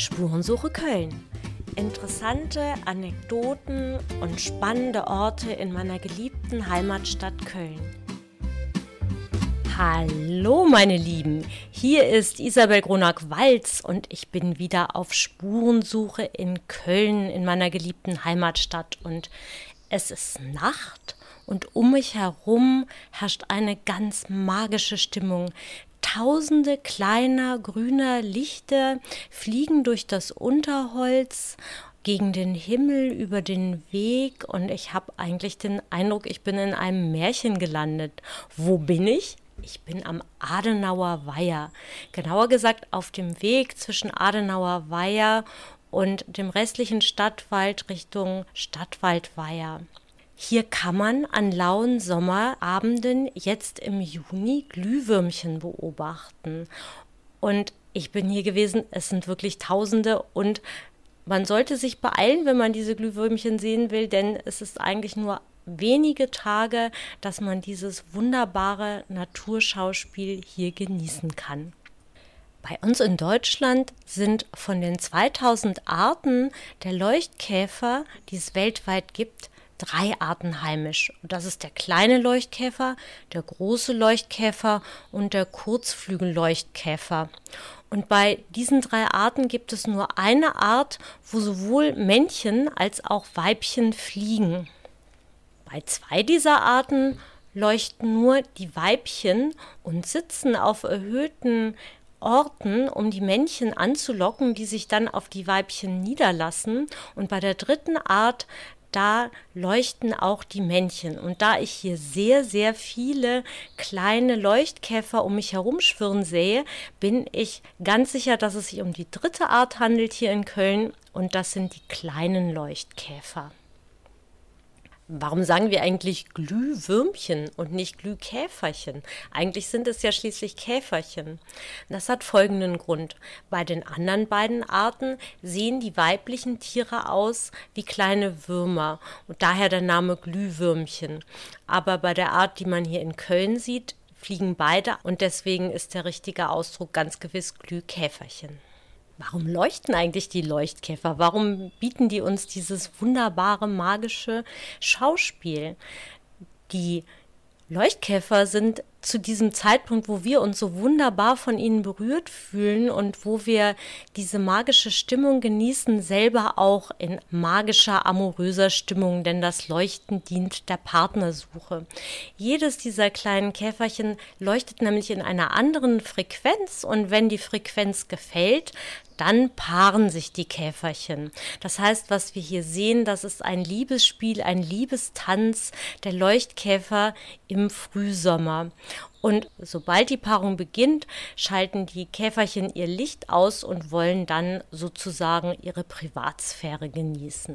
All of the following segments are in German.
Spurensuche Köln. Interessante Anekdoten und spannende Orte in meiner geliebten Heimatstadt Köln. Hallo meine Lieben, hier ist Isabel Gronack-Walz und ich bin wieder auf Spurensuche in Köln, in meiner geliebten Heimatstadt. Und es ist Nacht und um mich herum herrscht eine ganz magische Stimmung. Tausende kleiner grüner Lichter fliegen durch das Unterholz gegen den Himmel über den Weg und ich habe eigentlich den Eindruck, ich bin in einem Märchen gelandet. Wo bin ich? Ich bin am Adenauer Weiher. Genauer gesagt auf dem Weg zwischen Adenauer Weiher und dem restlichen Stadtwald Richtung Stadtwaldweiher. Hier kann man an lauen Sommerabenden jetzt im Juni Glühwürmchen beobachten. Und ich bin hier gewesen, es sind wirklich Tausende und man sollte sich beeilen, wenn man diese Glühwürmchen sehen will, denn es ist eigentlich nur wenige Tage, dass man dieses wunderbare Naturschauspiel hier genießen kann. Bei uns in Deutschland sind von den 2000 Arten der Leuchtkäfer, die es weltweit gibt, 3 Arten heimisch. Und das ist der kleine Leuchtkäfer, der große Leuchtkäfer und der Kurzflügelleuchtkäfer. Und bei diesen 3 Arten gibt es nur eine Art, wo sowohl Männchen als auch Weibchen fliegen. Bei 2 dieser Arten leuchten nur die Weibchen und sitzen auf erhöhten Orten, um die Männchen anzulocken, die sich dann auf die Weibchen niederlassen. Und bei der 3. Art, da leuchten auch die Männchen. Und da ich hier sehr, sehr viele kleine Leuchtkäfer um mich herumschwirren sehe, bin ich ganz sicher, dass es sich um die 3. Art handelt hier in Köln. Und das sind die kleinen Leuchtkäfer. Warum sagen wir eigentlich Glühwürmchen und nicht Glühkäferchen? Eigentlich sind es ja schließlich Käferchen. Das hat folgenden Grund. Bei den anderen beiden Arten sehen die weiblichen Tiere aus wie kleine Würmer und daher der Name Glühwürmchen. Aber bei der Art, die man hier in Köln sieht, fliegen beide und deswegen ist der richtige Ausdruck ganz gewiss Glühkäferchen. Warum leuchten eigentlich die Leuchtkäfer? Warum bieten die uns dieses wunderbare, magische Schauspiel? Die Leuchtkäfer sind zu diesem Zeitpunkt, wo wir uns so wunderbar von ihnen berührt fühlen und wo wir diese magische Stimmung genießen, selber auch in magischer, amoröser Stimmung, denn das Leuchten dient der Partnersuche. Jedes dieser kleinen Käferchen leuchtet nämlich in einer anderen Frequenz und wenn die Frequenz gefällt, dann paaren sich die Käferchen. Das heißt, was wir hier sehen, das ist ein Liebesspiel, ein Liebestanz der Leuchtkäfer im Frühsommer. Und sobald die Paarung beginnt, schalten die Käferchen ihr Licht aus und wollen dann sozusagen ihre Privatsphäre genießen.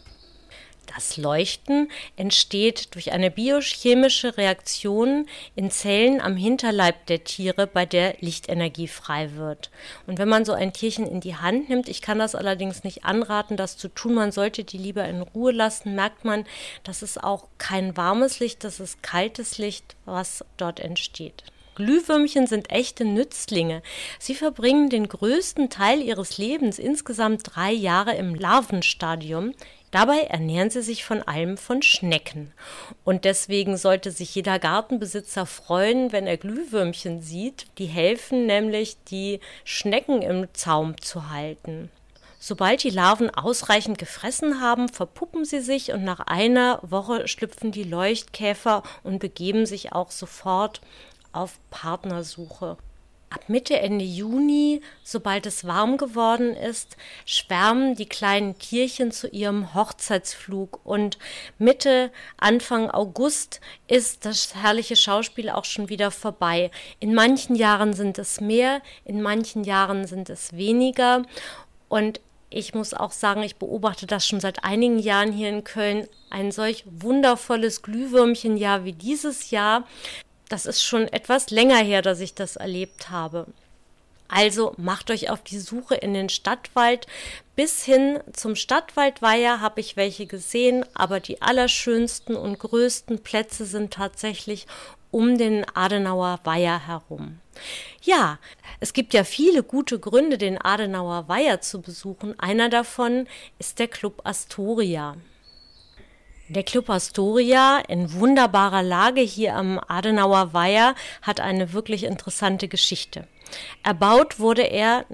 Das Leuchten entsteht durch eine biochemische Reaktion in Zellen am Hinterleib der Tiere, bei der Lichtenergie frei wird. Und wenn man so ein Tierchen in die Hand nimmt, ich kann das allerdings nicht anraten, das zu tun, man sollte die lieber in Ruhe lassen, merkt man, das ist auch kein warmes Licht, das ist kaltes Licht, was dort entsteht. Glühwürmchen sind echte Nützlinge. Sie verbringen den größten Teil ihres Lebens, insgesamt 3 Jahre im Larvenstadium. Dabei ernähren sie sich von allem von Schnecken. Und deswegen sollte sich jeder Gartenbesitzer freuen, wenn er Glühwürmchen sieht. Die helfen nämlich, die Schnecken im Zaum zu halten. Sobald die Larven ausreichend gefressen haben, verpuppen sie sich und nach einer Woche schlüpfen die Leuchtkäfer und begeben sich auch sofort auf Partnersuche. Ab Mitte, Ende Juni, sobald es warm geworden ist, schwärmen die kleinen Tierchen zu ihrem Hochzeitsflug und Mitte, Anfang August ist das herrliche Schauspiel auch schon wieder vorbei. In manchen Jahren sind es mehr, in manchen Jahren sind es weniger und ich muss auch sagen, ich beobachte das schon seit einigen Jahren hier in Köln, ein solch wundervolles Glühwürmchenjahr wie dieses Jahr. Das ist schon etwas länger her, dass ich das erlebt habe. Also macht euch auf die Suche in den Stadtwald. Bis hin zum Stadtwaldweiher habe ich welche gesehen, aber die allerschönsten und größten Plätze sind tatsächlich um den Adenauer Weiher herum. Ja, es gibt ja viele gute Gründe, den Adenauer Weiher zu besuchen. Einer davon ist der Club Astoria. Der Club Astoria in wunderbarer Lage hier am Adenauer Weiher hat eine wirklich interessante Geschichte. Erbaut wurde er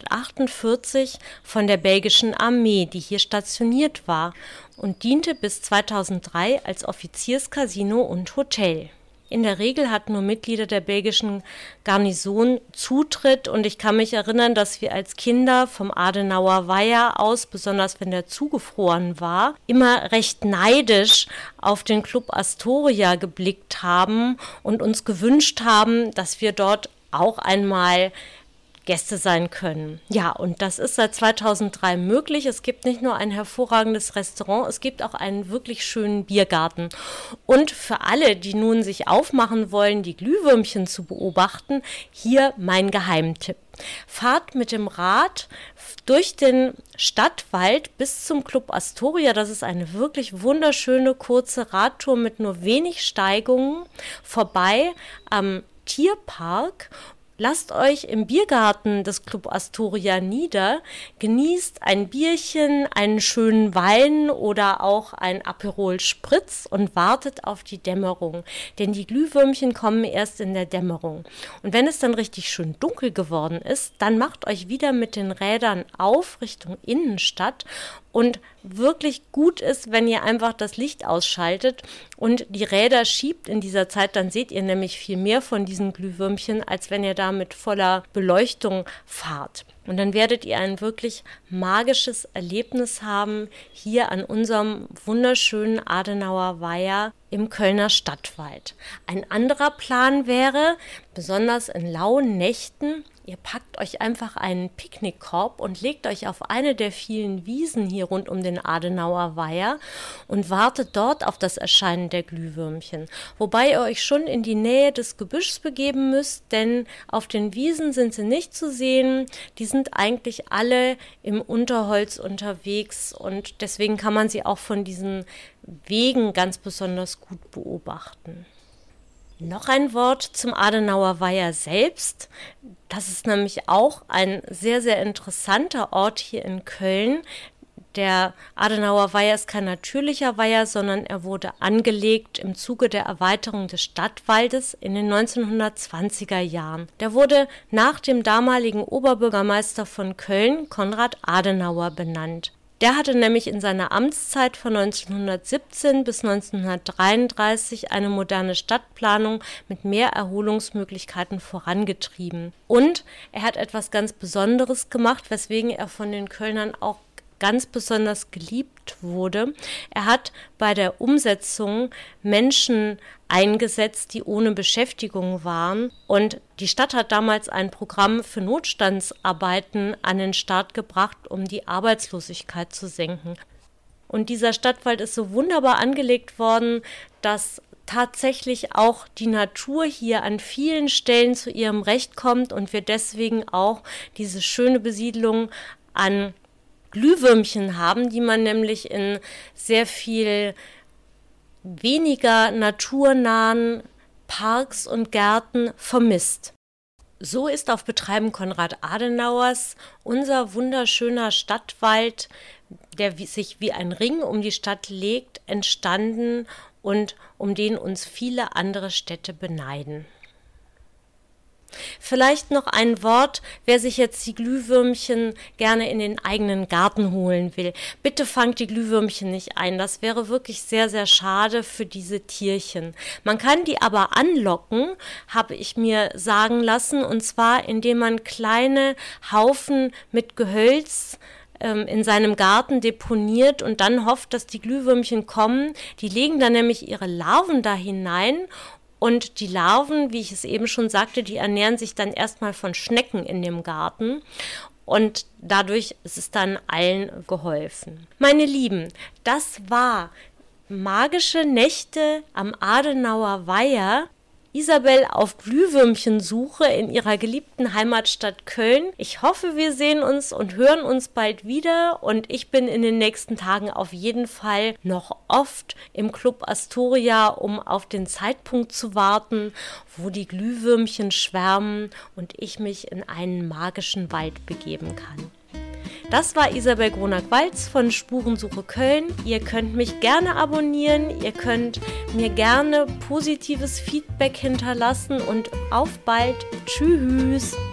1948 von der belgischen Armee, die hier stationiert war, und diente bis 2003 als Offizierscasino und Hotel. In der Regel hatten nur Mitglieder der belgischen Garnison Zutritt, und ich kann mich erinnern, dass wir als Kinder vom Adenauer Weiher aus, besonders wenn der zugefroren war, immer recht neidisch auf den Club Astoria geblickt haben und uns gewünscht haben, dass wir dort auch einmal Gäste sein können. Ja, und das ist seit 2003 möglich. Es gibt nicht nur ein hervorragendes Restaurant, es gibt auch einen wirklich schönen Biergarten. Und für alle, die nun sich aufmachen wollen, die Glühwürmchen zu beobachten, hier mein Geheimtipp. Fahrt mit dem Rad durch den Stadtwald bis zum Club Astoria. Das ist eine wirklich wunderschöne kurze Radtour mit nur wenig Steigungen vorbei am Tierpark. Lasst euch im Biergarten des Club Astoria nieder, genießt ein Bierchen, einen schönen Wein oder auch ein Aperol Spritz und wartet auf die Dämmerung, denn die Glühwürmchen kommen erst in der Dämmerung. Und wenn es dann richtig schön dunkel geworden ist, dann macht euch wieder mit den Rädern auf Richtung Innenstadt. Und wirklich gut ist, wenn ihr einfach das Licht ausschaltet und die Räder schiebt in dieser Zeit, dann seht ihr nämlich viel mehr von diesen Glühwürmchen, als wenn ihr da mit voller Beleuchtung fahrt. Und dann werdet ihr ein wirklich magisches Erlebnis haben, hier an unserem wunderschönen Adenauer Weiher im Kölner Stadtwald. Ein anderer Plan wäre, besonders in lauen Nächten, ihr packt euch einfach einen Picknickkorb und legt euch auf eine der vielen Wiesen hier rund um den Adenauer Weiher und wartet dort auf das Erscheinen der Glühwürmchen. Wobei ihr euch schon in die Nähe des Gebüschs begeben müsst, denn auf den Wiesen sind sie nicht zu sehen. Die sind eigentlich alle im Unterholz unterwegs und deswegen kann man sie auch von diesen Wegen ganz besonders gut beobachten. Noch ein Wort zum Adenauer Weiher selbst. Das ist nämlich auch ein sehr, sehr interessanter Ort hier in Köln. Der Adenauer Weiher ist kein natürlicher Weiher, sondern er wurde angelegt im Zuge der Erweiterung des Stadtwaldes in den 1920er Jahren. Der wurde nach dem damaligen Oberbürgermeister von Köln, Konrad Adenauer, benannt. Der hatte nämlich in seiner Amtszeit von 1917 bis 1933 eine moderne Stadtplanung mit mehr Erholungsmöglichkeiten vorangetrieben. Und er hat etwas ganz Besonderes gemacht, weswegen er von den Kölnern auch ganz besonders geliebt wurde. Er hat bei der Umsetzung Menschen eingesetzt, die ohne Beschäftigung waren. Und die Stadt hat damals ein Programm für Notstandsarbeiten an den Start gebracht, um die Arbeitslosigkeit zu senken. Und dieser Stadtwald ist so wunderbar angelegt worden, dass tatsächlich auch die Natur hier an vielen Stellen zu ihrem Recht kommt und wir deswegen auch diese schöne Besiedlung an Glühwürmchen haben, die man nämlich in sehr viel weniger naturnahen Parks und Gärten vermisst. So ist auf Betreiben Konrad Adenauers unser wunderschöner Stadtwald, der sich wie ein Ring um die Stadt legt, entstanden und um den uns viele andere Städte beneiden. Vielleicht noch ein Wort, wer sich jetzt die Glühwürmchen gerne in den eigenen Garten holen will. Bitte fangt die Glühwürmchen nicht ein. Das wäre wirklich sehr, sehr schade für diese Tierchen. Man kann die aber anlocken, habe ich mir sagen lassen, und zwar indem man kleine Haufen mit Gehölz in seinem Garten deponiert und dann hofft, dass die Glühwürmchen kommen. Die legen dann nämlich ihre Larven da hinein. Und die Larven, wie ich es eben schon sagte, die ernähren sich dann erstmal von Schnecken in dem Garten. Und dadurch ist es dann allen geholfen. Meine Lieben, das war Magische Nächte am Adenauer Weiher. Isabel auf Glühwürmchensuche in ihrer geliebten Heimatstadt Köln. Ich hoffe, wir sehen uns und hören uns bald wieder und ich bin in den nächsten Tagen auf jeden Fall noch oft im Club Astoria, um auf den Zeitpunkt zu warten, wo die Glühwürmchen schwärmen und ich mich in einen magischen Wald begeben kann. Das war Isabel Gronak-Waltz von Spurensuche Köln. Ihr könnt mich gerne abonnieren, ihr könnt mir gerne positives Feedback hinterlassen und auf bald. Tschüss!